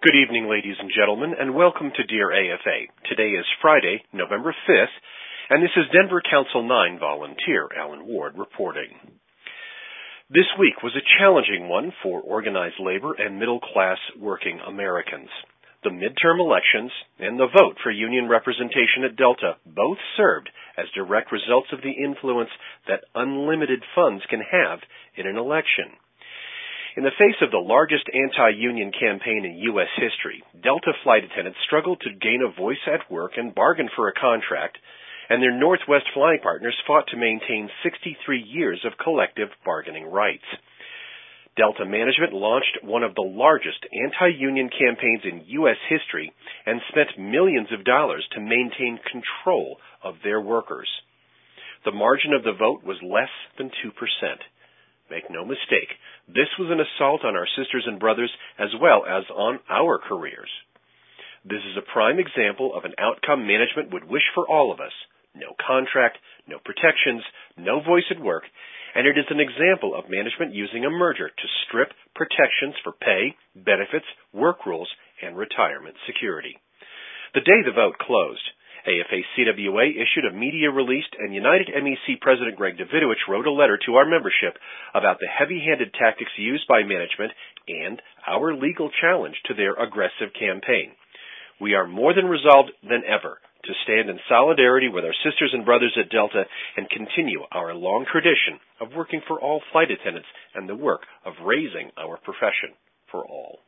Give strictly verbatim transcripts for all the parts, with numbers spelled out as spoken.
Good evening, ladies and gentlemen, and welcome to Dear A F A. Today is Friday, November fifth, and this is Denver Council nine volunteer Alan Ward reporting. This week was a challenging one for organized labor and middle-class working Americans. The midterm elections and the vote for union representation at Delta both served as direct results of the influence that unlimited funds can have in an election. In the face of the largest anti-union campaign in U S history, Delta flight attendants struggled to gain a voice at work and bargain for a contract, and their Northwest flying partners fought to maintain sixty-three years of collective bargaining rights. Delta management launched one of the largest anti-union campaigns in U S history and spent millions of dollars to maintain control of their workers. The margin of the vote was less than two percent. Make no mistake, this was an assault on our sisters and brothers as well as on our careers. This is a prime example of an outcome management would wish for all of us. No contract, no protections, no voice at work, and it is an example of management using a merger to strip protections for pay, benefits, work rules, and retirement security. The day the vote closed, A F A C W A issued a media release, and United M E C President Greg Davidovich wrote a letter to our membership about the heavy-handed tactics used by management and our legal challenge to their aggressive campaign. We are more than resolved than ever to stand in solidarity with our sisters and brothers at Delta and continue our long tradition of working for all flight attendants and the work of raising our profession for all.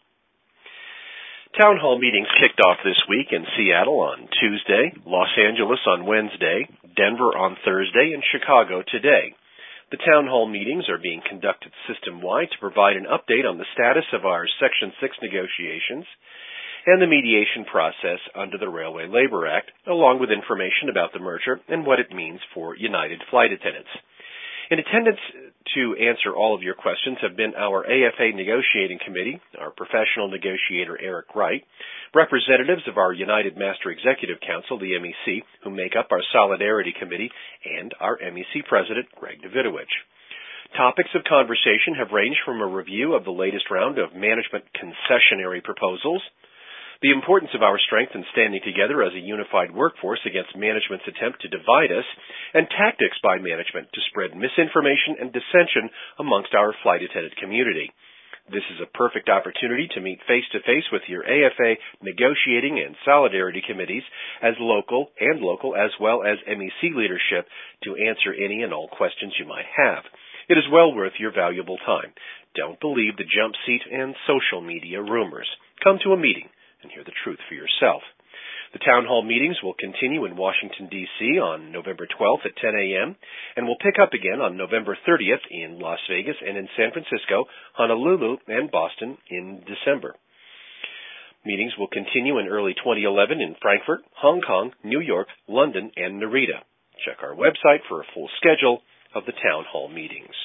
Town hall meetings kicked off this week in Seattle on Tuesday, Los Angeles on Wednesday, Denver on Thursday, and Chicago today. The town hall meetings are being conducted system-wide to provide an update on the status of our Section six negotiations and the mediation process under the Railway Labor Act, along with information about the merger and what it means for United flight attendants. In attendance to answer all of your questions have been our A F A Negotiating Committee, our professional negotiator Eric Wright, representatives of our United Master Executive Council, the M E C, who make up our Solidarity Committee, and our M E C President, Greg Davidovich. Topics of conversation have ranged from a review of the latest round of management concessionary proposals, the importance of our strength in standing together as a unified workforce against management's attempt to divide us, and tactics by management to spread misinformation and dissension amongst our flight attendant community. This is a perfect opportunity to meet face-to-face with your A F A negotiating and solidarity committees as local and local as well as M E C leadership to answer any and all questions you might have. It is well worth your valuable time. Don't believe the jump seat and social media rumors. Come to a meeting and hear the truth for yourself. The town hall meetings will continue in Washington, D C on November twelfth at ten a.m. and will pick up again on November thirtieth in Las Vegas and in San Francisco, Honolulu, and Boston in December. Meetings will continue in early twenty eleven in Frankfurt, Hong Kong, New York, London, and Narita. Check our website for a full schedule of the town hall meetings.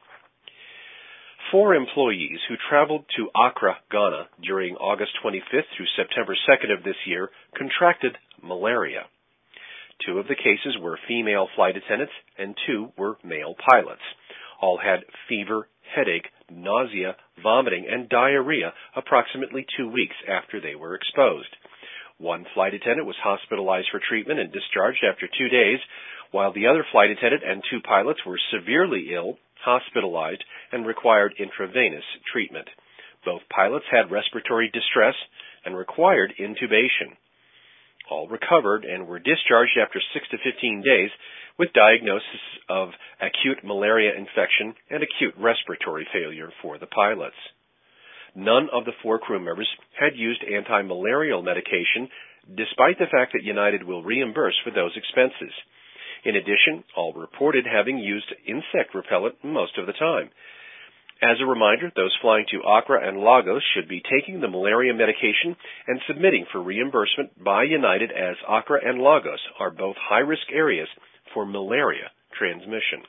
Four employees who traveled to Accra, Ghana during August twenty-fifth through September second of this year contracted malaria. Two of the cases were female flight attendants and two were male pilots. All had fever, headache, nausea, vomiting, and diarrhea approximately two weeks after they were exposed. One flight attendant was hospitalized for treatment and discharged after two days, while the other flight attendant and two pilots were severely ill, hospitalized, and required intravenous treatment. Both pilots had respiratory distress and required intubation. All recovered and were discharged after six to fifteen days with diagnosis of acute malaria infection and acute respiratory failure for the pilots. None of the four crew members had used anti-malarial medication, despite the fact that United will reimburse for those expenses. In addition, all reported having used insect repellent most of the time. As a reminder, those flying to Accra and Lagos should be taking the malaria medication and submitting for reimbursement by United, as Accra and Lagos are both high-risk areas for malaria transmission.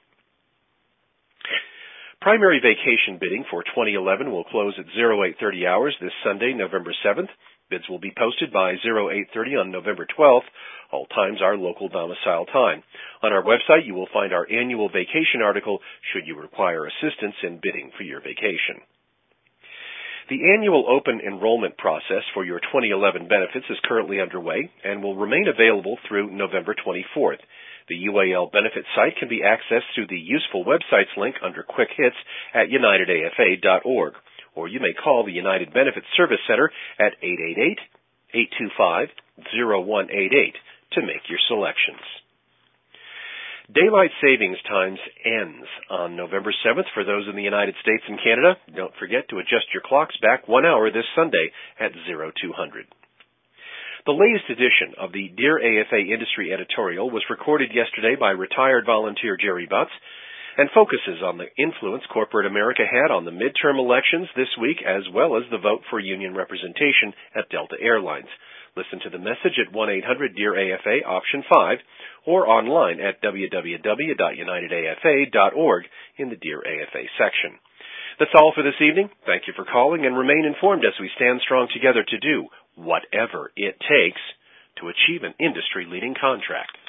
Primary vacation bidding for twenty eleven will close at eight thirty hours this Sunday, November seventh. Bids will be posted by eight thirty on November twelfth. All times are local domicile time. On our website, you will find our annual vacation article should you require assistance in bidding for your vacation. The annual open enrollment process for your twenty eleven benefits is currently underway and will remain available through November twenty-fourth. The U A L benefit site can be accessed through the Useful Websites link under Quick Hits at united A F A dot org, or you may call the United Benefits Service Center at eight eight eight, eight two five, zero one eight eight to make your selections. Daylight savings times ends on November seventh for those in the United States and Canada. Don't forget to adjust your clocks back one hour this Sunday at two hundred. The latest edition of the Dear A F A Industry Editorial was recorded yesterday by retired volunteer Jerry Butts and focuses on the influence corporate America had on the midterm elections this week, as well as the vote for union representation at Delta Airlines. Listen to the message at one eight hundred dear A F A option five or online at w w w dot united A F A dot org in the Dear A F A section. That's all for this evening. Thank you for calling, and remain informed as we stand strong together to do whatever it takes to achieve an industry-leading contract.